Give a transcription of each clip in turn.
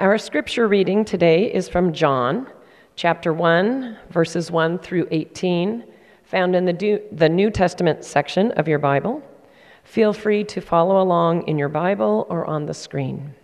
Our scripture reading today is from John, chapter 1, verses 1 through 18, found in the New Testament section of your Bible. Feel free to follow along in your Bible or on the screen.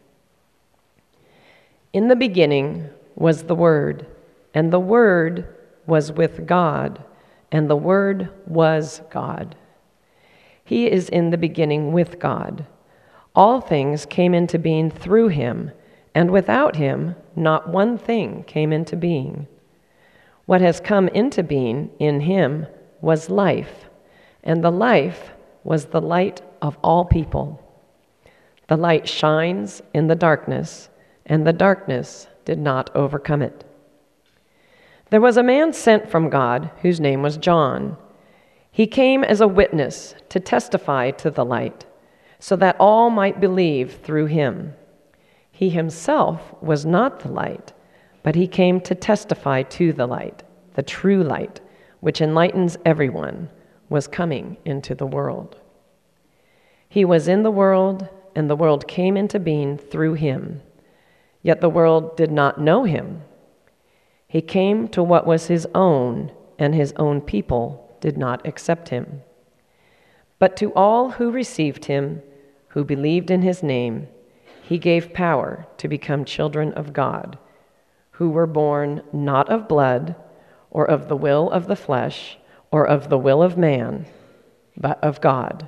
In the beginning was the Word, and the Word was with God, and the Word was God. He is in the beginning with God. All things came into being through him, and without him, not one thing came into being. What has come into being in him was life, and the life was the light of all people. The light shines in the darkness, and the darkness did not overcome it. There was a man sent from God whose name was John. He came as a witness to testify to the light, so that all might believe through him. He himself was not the light, but he came to testify to the light, the true light, which enlightens everyone, was coming into the world. He was in the world, and the world came into being through him. Yet the world did not know him. He came to what was his own, and his own people did not accept him. But to all who received him, who believed in his name, he gave power to become children of God, who were born not of blood, or of the will of the flesh, or of the will of man, but of God.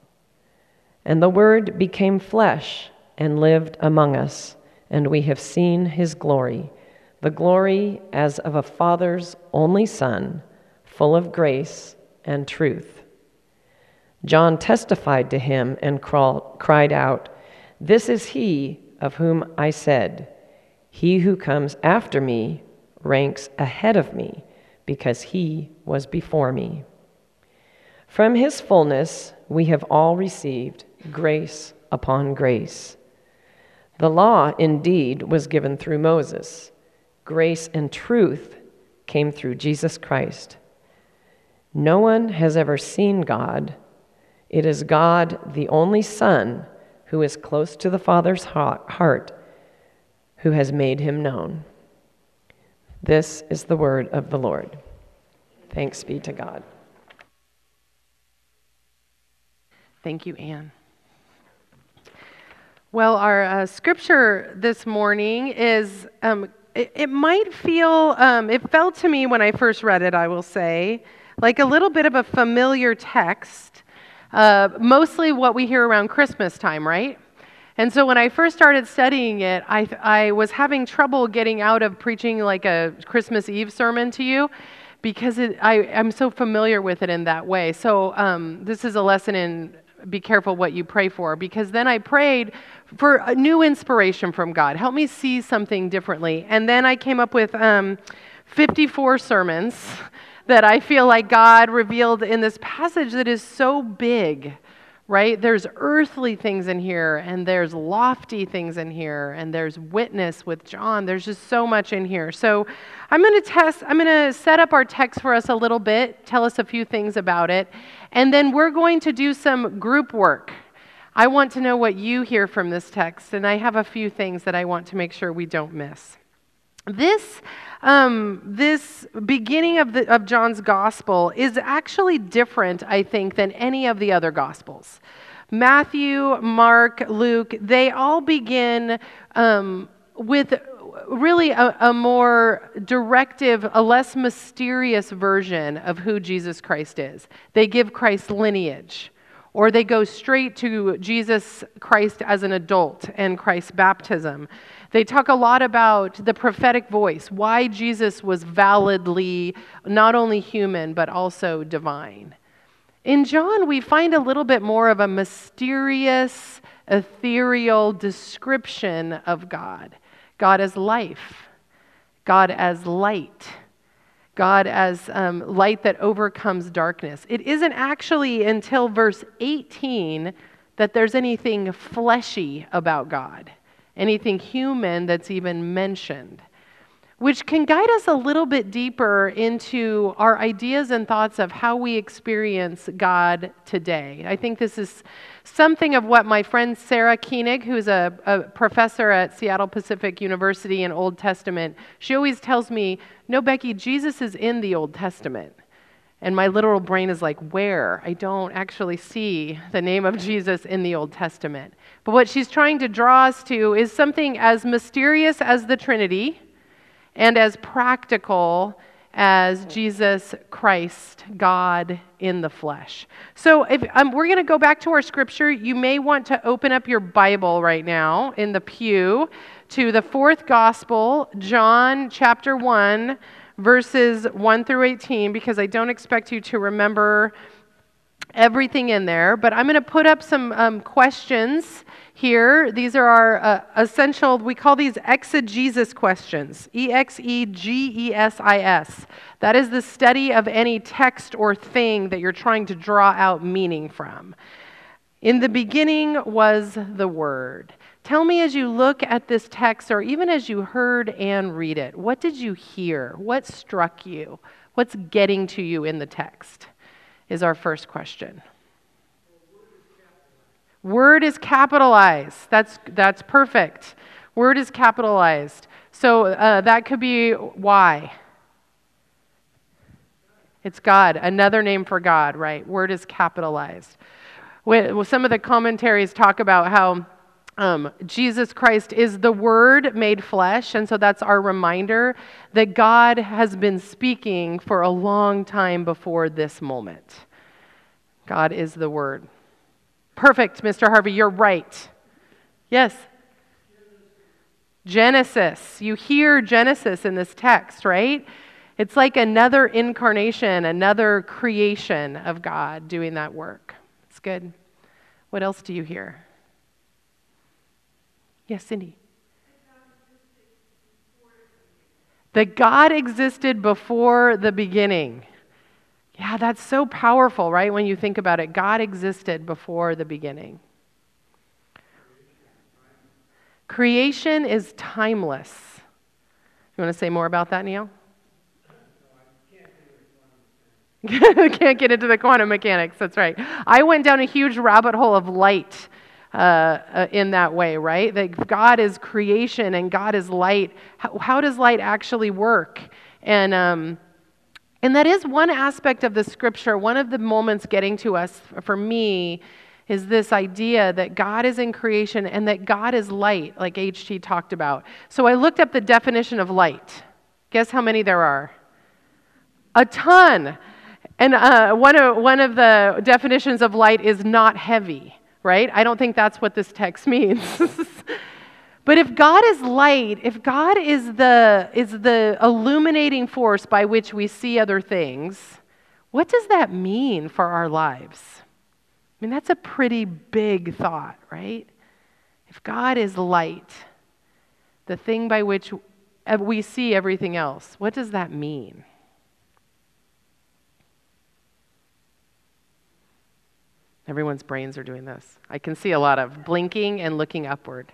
And the Word became flesh and lived among us, and we have seen his glory, the glory as of a Father's only Son, full of grace and truth. John testified to him and cried out, "This is he of whom I said, 'He who comes after me ranks ahead of me, because he was before me.' From his fullness we have all received grace upon grace. The law indeed was given through Moses. Grace and truth came through Jesus Christ. No one has ever seen God. It is God, the only Son, who is close to the Father's heart, who has made him known." This is the word of the Lord. Thanks be to God. Thank you, Anne. Well, our scripture this morning is, it might feel, it felt to me when I first read it, I will say, like a little bit of a familiar text. Mostly what we hear around Christmas time, right? And so when I first started studying it, I was having trouble getting out of preaching like a Christmas Eve sermon to you because I'm so familiar with it in that way. So this is a lesson in be careful what you pray for, because then I prayed for a new inspiration from God. Help me see something differently. And then I came up with 54 sermons that I feel like God revealed in this passage that is so big, right? There's earthly things in here, and there's lofty things in here, and there's witness with John. There's just so much in here. So I'm going to set up our text for us a little bit, tell us a few things about it, and then we're going to do some group work. I want to know what you hear from this text, and I have a few things that I want to make sure we don't miss. This beginning of John's gospel is actually different, I think, than any of the other gospels. Matthew, Mark, Luke, they all begin with really a more directive, a less mysterious version of who Jesus Christ is. They give Christ's lineage, or they go straight to Jesus Christ as an adult and Christ's baptism. They talk a lot about the prophetic voice, why Jesus was validly not only human, but also divine. In John, we find a little bit more of a mysterious, ethereal description of God. God as life, God as light, God as light that overcomes darkness. It isn't actually until verse 18 that there's anything fleshy about God, anything human that's even mentioned. which can guide us a little bit deeper into our ideas and thoughts of how we experience God today. I think this is something of what my friend Sarah Koenig, who's a professor at Seattle Pacific University in Old Testament, she always tells me, no, Becky, Jesus is in the Old Testament. And my literal brain is like, where? I don't actually see the name of Jesus in the Old Testament. But what she's trying to draw us to is something as mysterious as the Trinity and as practical as Jesus Christ, God in the flesh. So if we're going to go back to our scripture, you may want to open up your Bible right now in the pew to the fourth gospel, John chapter 1, verses 1 through 18, because I don't expect you to remember everything in there, but I'm going to put up some questions here. These are our essential, we call these exegesis questions, exegesis. That is the study of any text or thing that you're trying to draw out meaning from. In the beginning was the Word. Tell me as you look at this text, or even as you heard Anne read it, what did you hear? What struck you? What's getting to you in the text? Is our first question. Word is capitalized. That's perfect. Word is capitalized. So that could be why. It's God, another name for God, right? Word is capitalized. Some of the commentaries talk about how Jesus Christ is the Word made flesh, and so that's our reminder that God has been speaking for a long time before this moment. God is the Word. Perfect, Mr. Harvey, you're right. Yes? Genesis. You hear Genesis in this text, right? It's like another incarnation, another creation of God doing that work. It's good. What else do you hear? Yes, Cindy. That God existed before the beginning. Yeah, that's so powerful, right? When you think about it, God existed before the beginning. Creation is timeless. You want to say more about that, Neil? Can't get into the quantum mechanics, that's right. I went down a huge rabbit hole of light in that way, right? That God is creation and God is light. How does light actually work? And that is one aspect of the scripture. One of the moments getting to us, for me, is this idea that God is in creation and that God is light, like H.T. talked about. So I looked up the definition of light. Guess how many there are? A ton. And one of the definitions of light is not heavy, right? I don't think that's what this text means. But if God is light, if God is the illuminating force by which we see other things, what does that mean for our lives? I mean, that's a pretty big thought, right? If God is light, the thing by which we see everything else, what does that mean? Everyone's brains are doing this. I can see a lot of blinking and looking upward.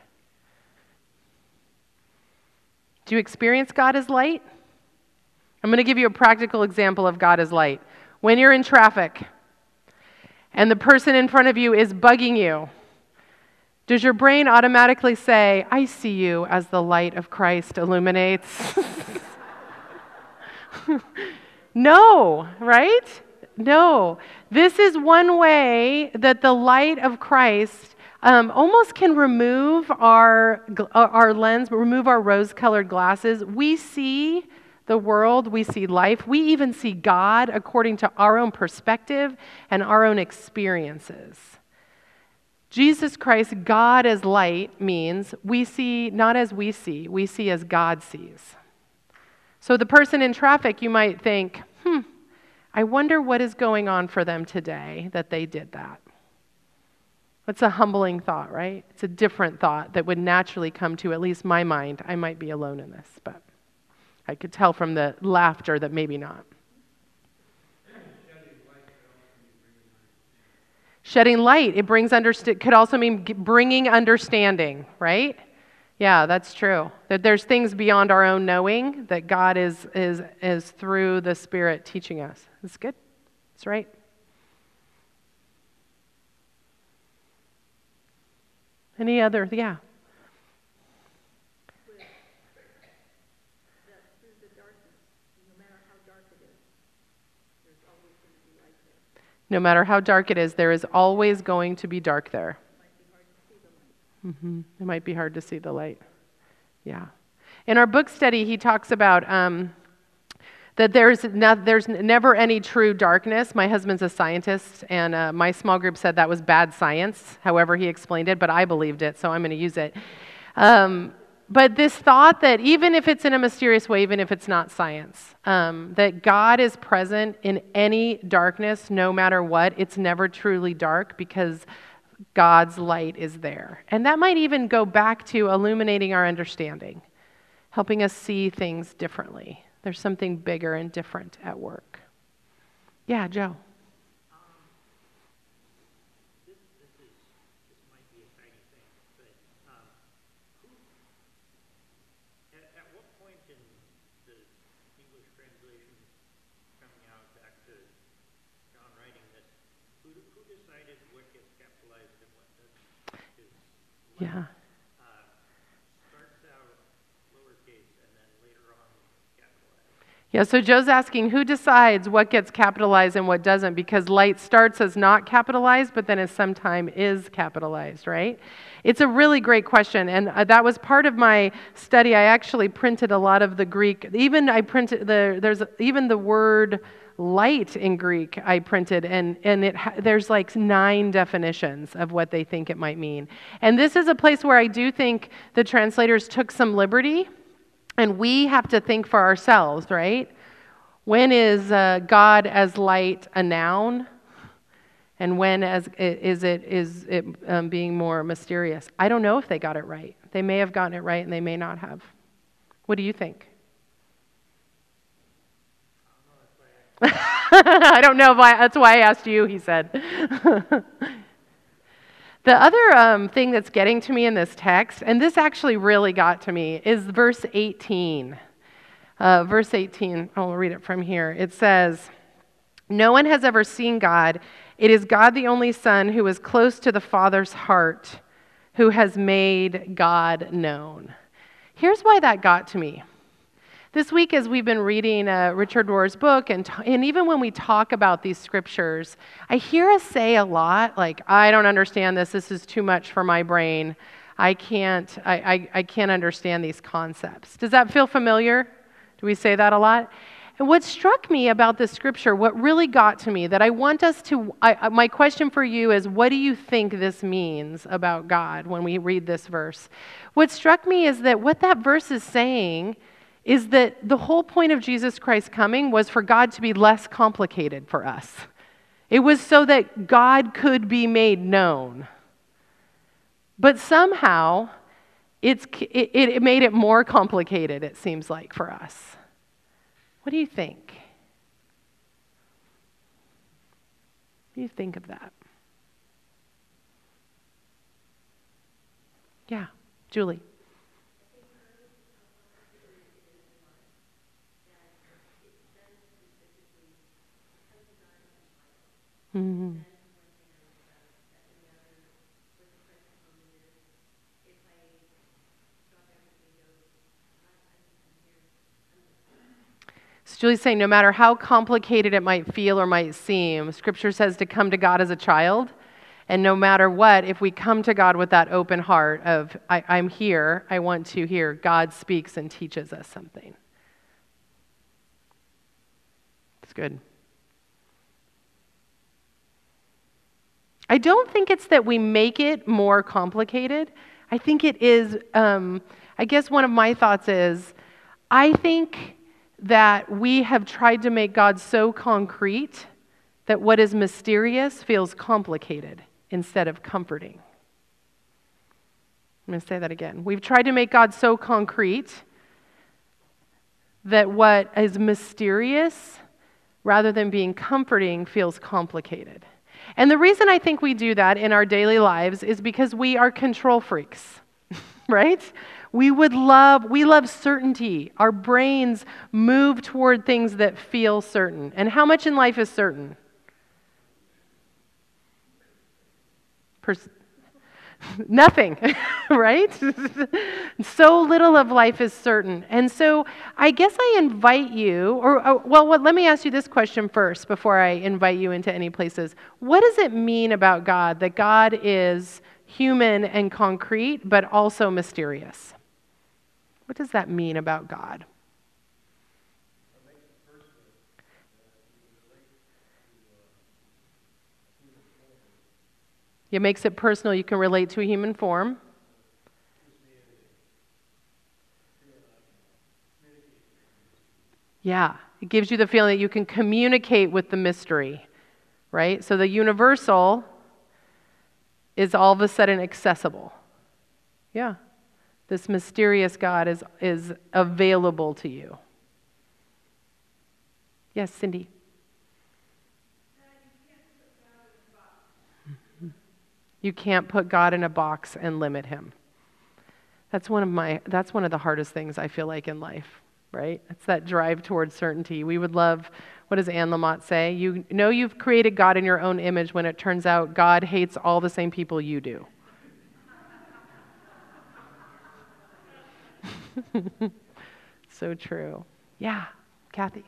Do you experience God as light? I'm going to give you a practical example of God as light. When you're in traffic and the person in front of you is bugging you, does your brain automatically say, I see you as the light of Christ illuminates? No, right? No. This is one way that the light of Christ almost can remove our lens, remove our rose-colored glasses. We see the world, we see life, we even see God according to our own perspective and our own experiences. Jesus Christ, God as light, means we see not as we see as God sees. So the person in traffic, you might think, I wonder what is going on for them today that they did that. It's a humbling thought, right? It's a different thought that would naturally come to at least my mind. I might be alone in this, but I could tell from the laughter that maybe not. Shedding light, it brings could also mean bringing understanding, right? Yeah, that's true. That there's things beyond our own knowing that God is through the Spirit teaching us. That's good. That's right. Any other? Yeah. No matter how dark it is, there is always going to be dark there. It might be hard to see the light. Yeah. In our book study, he talks about that there's never any true darkness. My husband's a scientist, and my small group said that was bad science, however he explained it, but I believed it, so I'm going to use it. But this thought that even if it's in a mysterious way, even if it's not science, that God is present in any darkness, no matter what, it's never truly dark because God's light is there. And that might even go back to illuminating our understanding, helping us see things differently. There's something bigger and different at work. Yeah, Joe. This might be a tiny thing, but at what point in the English translation coming out back to John writing this, who decided what gets capitalized and what doesn't? Yeah. Starts out lowercase and then later on capitalized. Yeah, so Joe's asking who decides what gets capitalized and what doesn't, because light starts as not capitalized, but then as sometime is capitalized, right? It's a really great question, and that was part of my study. I actually printed a lot of the Greek. Even I printed there's even the word light in Greek I printed, and there's like 9 definitions of what they think it might mean. And this is a place where I do think the translators took some liberty. And we have to think for ourselves, right? When is God as light a noun? And when is it being more mysterious? I don't know if they got it right. They may have gotten it right and they may not have. What do you think? I don't know. That's why I asked you, he said. The other thing that's getting to me in this text, and this actually really got to me, is verse 18. Verse 18, I'll read it from here. It says, "No one has ever seen God. It is God the only Son who is close to the Father's heart, who has made God known." Here's why that got to me. This week, as we've been reading Richard Rohr's book, and even when we talk about these scriptures, I hear us say a lot, like, I don't understand this. This is too much for my brain. I can't understand these concepts. Does that feel familiar? Do we say that a lot? And what struck me about this scripture, what really got to me, that I want us to, my question for you is, what do you think this means about God when we read this verse? What struck me is that what that verse is saying is that the whole point of Jesus Christ coming was for God to be less complicated for us. It was so that God could be made known. But somehow, it made it more complicated, it seems like, for us. What do you think? What do you think of that? Yeah, Julie. Mm-hmm. So Julie's saying no matter how complicated it might feel or might seem, Scripture says to come to God as a child. And no matter what, if we come to God with that open heart of, I'm here, I want to hear, God speaks and teaches us something. It's good. I don't think it's that we make it more complicated. I think it is, I guess one of my thoughts is, I think that we have tried to make God so concrete that what is mysterious feels complicated instead of comforting. I'm going to say that again. We've tried to make God so concrete that what is mysterious, rather than being comforting, feels complicated. And the reason I think we do that in our daily lives is because we are control freaks. right? We love certainty. Our brains move toward things that feel certain. And how much in life is certain? Nothing, right? So little of life is certain. And so I guess I invite you, let me ask you this question first before I invite you into any places. What does it mean about God that God is human and concrete, but also mysterious? What does that mean about God? It makes it personal. You can relate to a human form. Yeah, it gives you the feeling that you can communicate with the mystery, right? So the universal is all of a sudden accessible. Yeah, this mysterious God is available to you. Yes, Cindy. You can't put God in a box and limit him. That's one of the hardest things I feel like in life, right? It's that drive towards certainty. We would love, what does Anne Lamott say? You know you've created God in your own image when it turns out God hates all the same people you do. So true. Yeah, Kathy.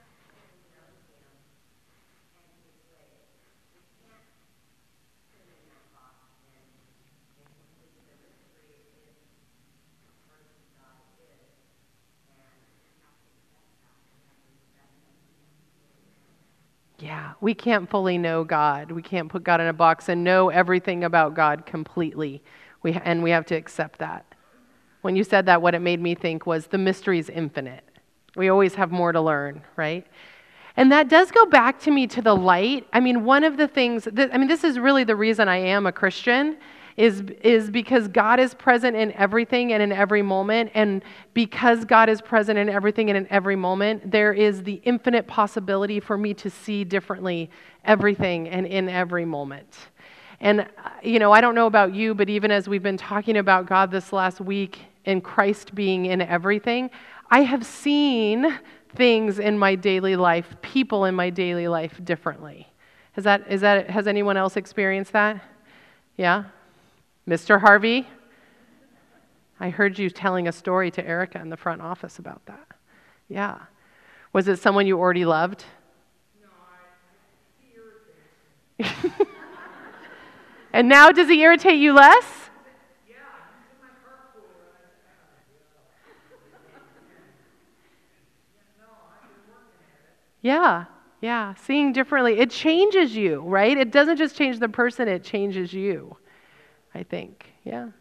Yeah, we can't fully know God. We can't put God in a box and know everything about God completely. We have to accept that. When you said that, what it made me think was the mystery is infinite. We always have more to learn, right? And that does go back to me to the light. I mean, one of the things, this is really the reason I am a Christian, is because God is present in everything and in every moment. And because God is present in everything and in every moment, there is the infinite possibility for me to see differently everything and in every moment. And, I don't know about you, but even as we've been talking about God this last week and Christ being in everything, I have seen things in my daily life, people in my daily life differently. Has anyone else experienced that? Yeah? Mr. Harvey? I heard you telling a story to Erica in the front office about that. Yeah. Was it someone you already loved? No, he irritates me. And now does he irritate you less? Yeah, he's in my carpool. I've been working at it. Yeah, seeing differently. It changes you, right? It doesn't just change the person, it changes you, I think. Yeah.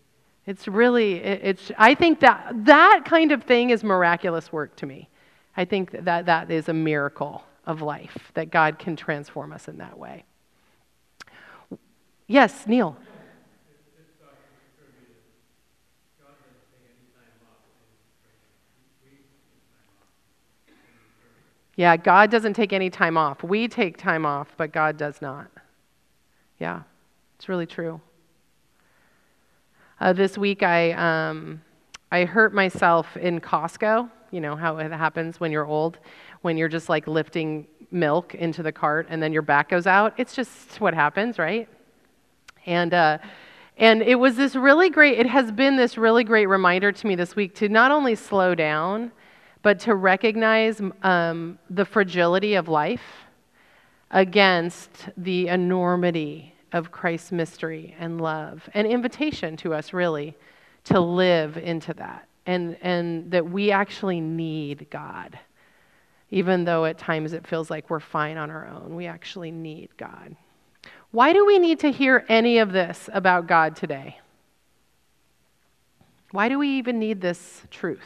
I think that kind of thing is miraculous work to me. I think that is a miracle of life, that God can transform us in that way. Yes, Neil. Yeah, God doesn't take any time off. We take time off, but God does not. Yeah, it's really true. This week I hurt myself in Costco. You know how it happens when you're old, when you're just like lifting milk into the cart and then your back goes out. It's just what happens, right? And it was it has been this really great reminder to me this week to not only slow down, but to recognize the fragility of life against the enormity of Christ's mystery and love and invitation to us, really, to live into that. And that we actually need God. Even though at times it feels like we're fine on our own, we actually need God. Why do we need to hear any of this about God today? Why do we even need this truth?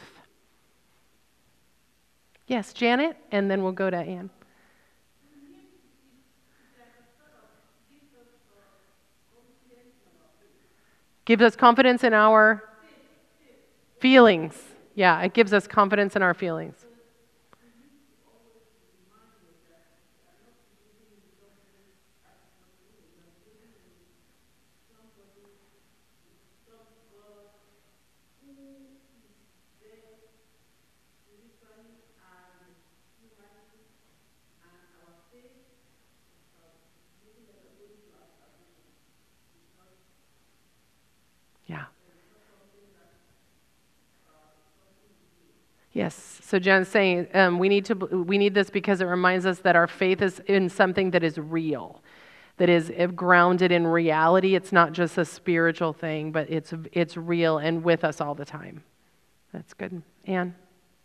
Yes, Janet, and then we'll go to Anne. Gives us confidence in our feelings. Yeah, it gives us confidence in our feelings. Yes. So Jen's saying we need this because it reminds us that our faith is in something that is real, that is grounded in reality. It's not just a spiritual thing, but it's real and with us all the time. That's good. Anne?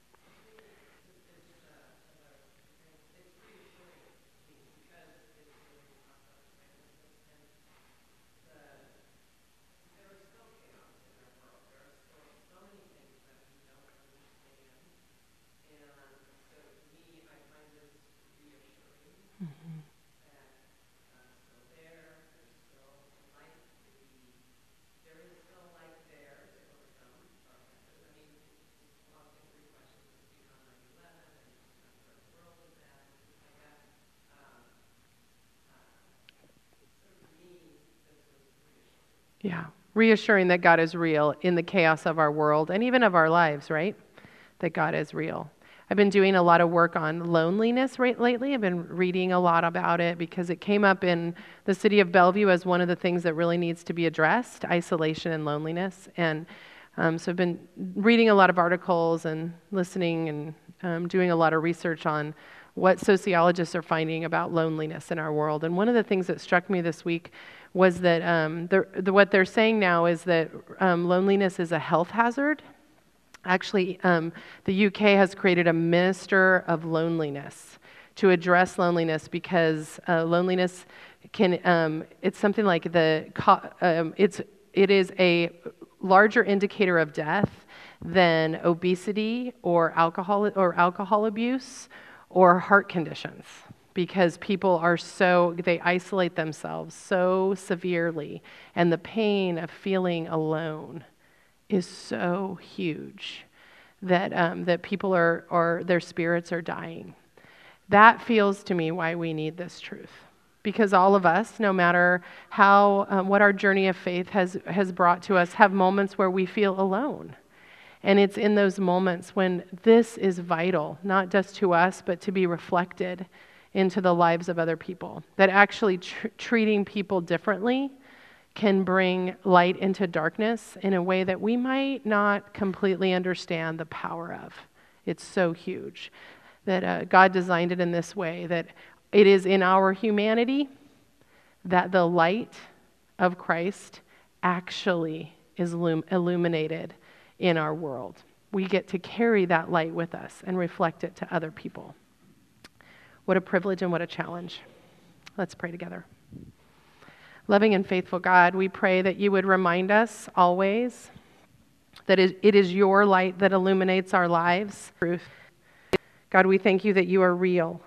Yeah, reassuring that God is real in the chaos of our world and even of our lives, right? That God is real. I've been doing a lot of work on loneliness lately. I've been reading a lot about it because it came up in the city of Bellevue as one of the things that really needs to be addressed, isolation and loneliness. And so I've been reading a lot of articles and listening and doing a lot of research on what sociologists are finding about loneliness in our world. And one of the things that struck me this week was that what they're saying now is that loneliness is a health hazard. Actually, the UK has created a minister of loneliness to address loneliness because loneliness can, it's something like it is a larger indicator of death than obesity or alcohol abuse or heart conditions, because people they isolate themselves so severely, and the pain of feeling alone is so huge that people their spirits are dying. That feels to me why we need this truth, because all of us, no matter how what our journey of faith has brought to us, have moments where we feel alone. And it's in those moments when this is vital, not just to us, but to be reflected into the lives of other people. That actually treating people differently can bring light into darkness in a way that we might not completely understand the power of. It's so huge that God designed it in this way, that it is in our humanity that the light of Christ actually is illuminated in our world. We get to carry that light with us and reflect it to other people. What a privilege and what a challenge. Let's pray together. Loving and faithful God, we pray that you would remind us always that it is your light that illuminates our lives. God, we thank you that you are real.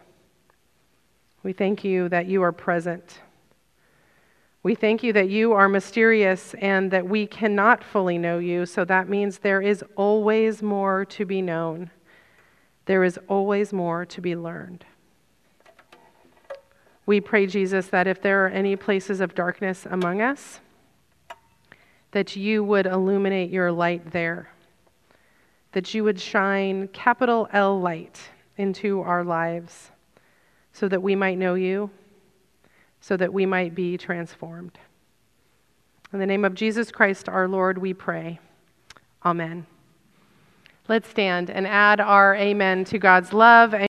We thank you that you are present. We thank you that you are mysterious and that we cannot fully know you, so that means there is always more to be known. There is always more to be learned. We pray, Jesus, that if there are any places of darkness among us, that you would illuminate your light there, that you would shine capital L light into our lives so that we might know you, so that we might be transformed. In the name of Jesus Christ, our Lord, we pray. Amen. Let's stand and add our amen to God's love.